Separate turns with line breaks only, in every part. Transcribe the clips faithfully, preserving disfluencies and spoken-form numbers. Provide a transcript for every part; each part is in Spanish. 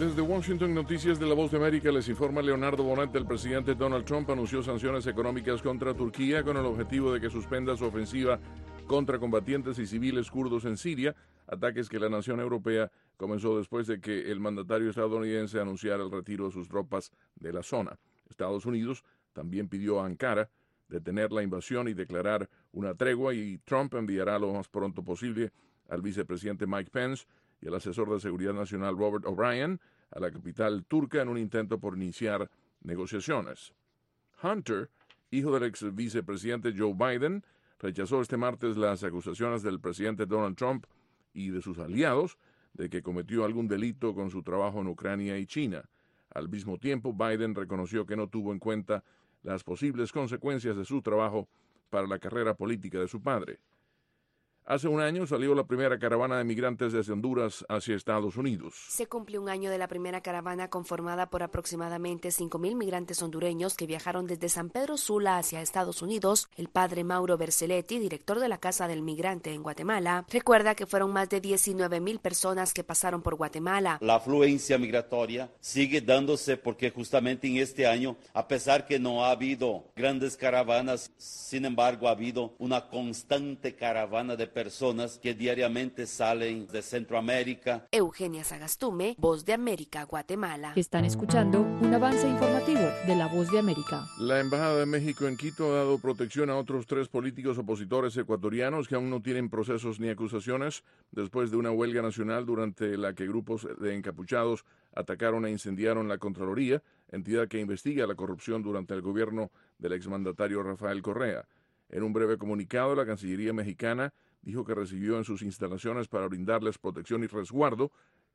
Desde Washington, Noticias de la Voz de América, les informa Leonardo Bonet. El presidente Donald Trump anunció sanciones económicas contra Turquía con el objetivo de que suspenda su ofensiva contra combatientes y civiles kurdos en Siria, ataques que la nación europea comenzó después de que el mandatario estadounidense anunciara el retiro de sus tropas de la zona. Estados Unidos también pidió a Ankara detener la invasión y declarar una tregua, y Trump enviará lo más pronto posible al vicepresidente Mike Pence y el asesor de Seguridad Nacional Robert O'Brien a la capital turca en un intento por iniciar negociaciones. Hunter, hijo del ex vicepresidente Joe Biden, rechazó este martes las acusaciones del presidente Donald Trump y de sus aliados de que cometió algún delito con su trabajo en Ucrania y China. Al mismo tiempo, Biden reconoció que no tuvo en cuenta las posibles consecuencias de su trabajo para la carrera política de su padre. Hace un año salió la primera caravana de migrantes desde Honduras hacia Estados Unidos.
Se cumple un año de la primera caravana conformada por aproximadamente cinco mil migrantes hondureños que viajaron desde San Pedro Sula hacia Estados Unidos. El padre Mauro Berceletti, director de la Casa del Migrante en Guatemala, recuerda que fueron más de diecinueve mil personas que pasaron por Guatemala.
La afluencia migratoria sigue dándose porque justamente en este año, a pesar que no ha habido grandes caravanas, sin embargo ha habido una constante caravana de personas que diariamente salen de Centroamérica.
Eugenia Sagastume, Voz de América, Guatemala.
Están escuchando un avance informativo de la Voz de América.
La Embajada de México en Quito ha dado protección a otros tres políticos opositores ecuatorianos que aún no tienen procesos ni acusaciones después de una huelga nacional durante la que grupos de encapuchados atacaron e incendiaron la Contraloría, entidad que investiga la corrupción durante el gobierno del exmandatario Rafael Correa. En un breve comunicado, la Cancillería mexicana dijo que recibió en sus instalaciones para brindarles protección y resguardo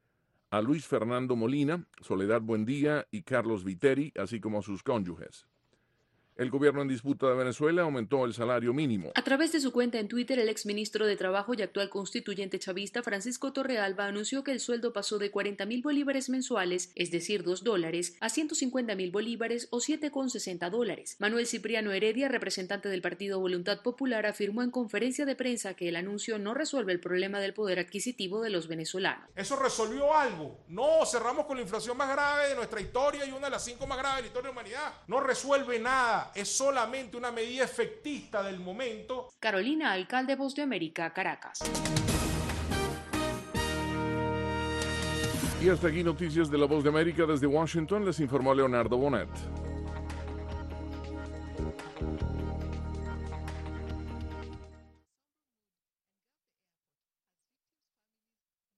a Luis Fernando Molina, Soledad Buendía y Carlos Viteri, así como a sus cónyuges. El gobierno en disputa de Venezuela aumentó el salario mínimo.
A través de su cuenta en Twitter, el exministro de Trabajo y actual constituyente chavista Francisco Torrealba anunció que el sueldo pasó de cuarenta mil bolívares mensuales, es decir, dos dólares, a ciento cincuenta mil bolívares o siete con sesenta dólares. Manuel Cipriano Heredia, representante del partido Voluntad Popular, afirmó en conferencia de prensa que el anuncio no resuelve el problema del poder adquisitivo de los venezolanos.
¿Eso resolvió algo? No, cerramos con la inflación más grave de nuestra historia y una de las cinco más graves de la historia de la humanidad. No resuelve nada. Es solamente una medida efectista del momento.
Carolina Alcalde, Voz de América, Caracas.
Y hasta aquí Noticias de la Voz de América. Desde Washington les informó Leonardo Bonet.